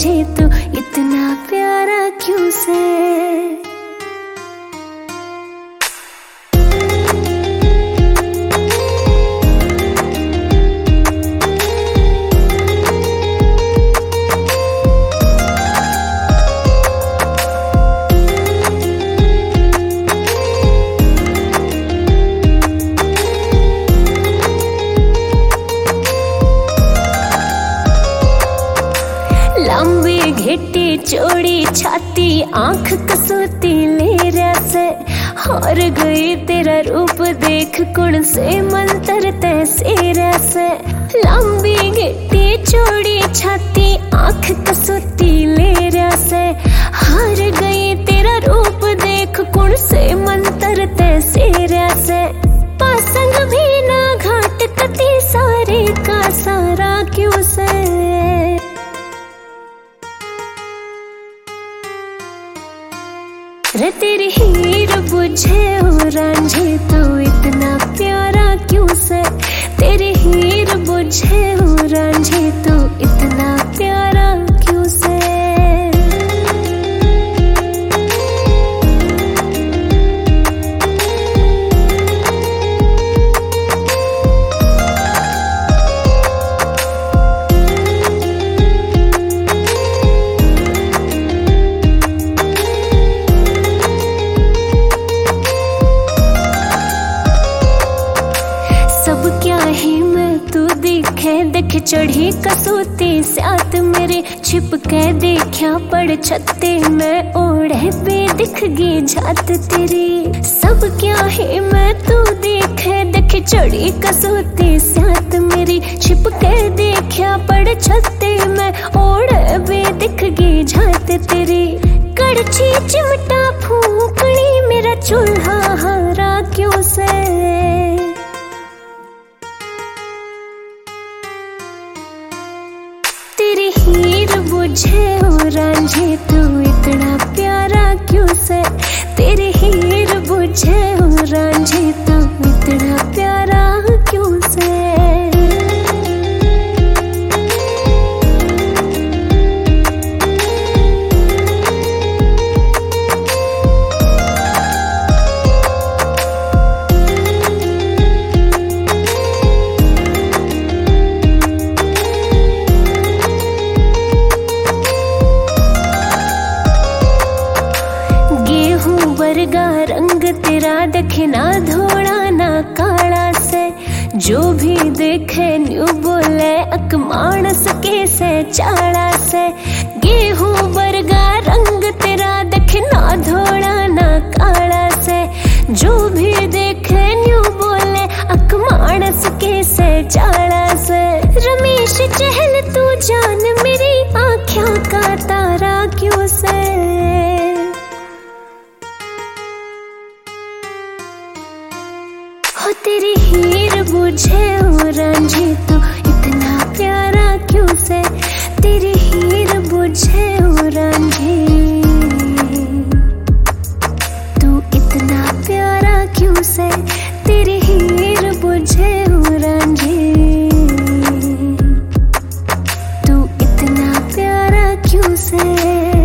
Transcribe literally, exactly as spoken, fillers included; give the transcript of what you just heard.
रांझे तू इतना प्यारा क्यों से। लंबी घेटी चौड़ी छाती आंख कसौती लेरा से, हार गई तेरा रूप देख कुण से मंतर तैसेरा से। लंबी घेटी चौड़ी छाती आंख कसौती लेरा से, हार गई तेरा रूप देख कुण से मंतर तैसेरा से। पासंग भी ना घाट कती सारे का सारा क्यों से। रे तेरी हीर बुझे हो रांझे तू इतना प्यारा क्यों से। तेरी हीर बुझे हो रांझे तू इतना प्यारा क्यों से। सब क्या ही मैं तू दिखे देख चढ़ी कसौती साथ मेरे, छिप के देखा पड़ छत्ते में ओढ़े पे दिख गई झात तेरी। सब क्या ही मैं तू देखे देख चढ़ी कसौती साथ मेरी, छिप के देखा पड़ छत्ते में ओढ़े पे दिख गई झात तेरी। कड़छी चिमटा फूकनी मेरा चूल्हा हरा क्यों से। तेरी हीर बुझे हो रांझे तू इतना प्यारा क्यों से। तेरी हीर बुझे हो रांझे तू इतना प्यारा क्यों से। वर्गा रंग तेरा देखे ना धोड़ा ना काला से, जो भी देखे न्यू बोले अक मानस के से चाड़ा से। गेहूं वर्गा रंग तेरा देखे ना धोड़ा ना काला से, जो भी देखे न्यू बोले अक मानस के से चाड़ा से। रमेश चहल तू जान मेरी आँखों का तारा क्यों से। हो तेरी हीर बुझे हो रांझे तू इतना प्यारा क्यों से। तेरी हीर बुझे हो रांझे तू इतना प्यारा क्यों से। तेरी हीर बुझे हो रांझे तू इतना प्यारा क्यों से।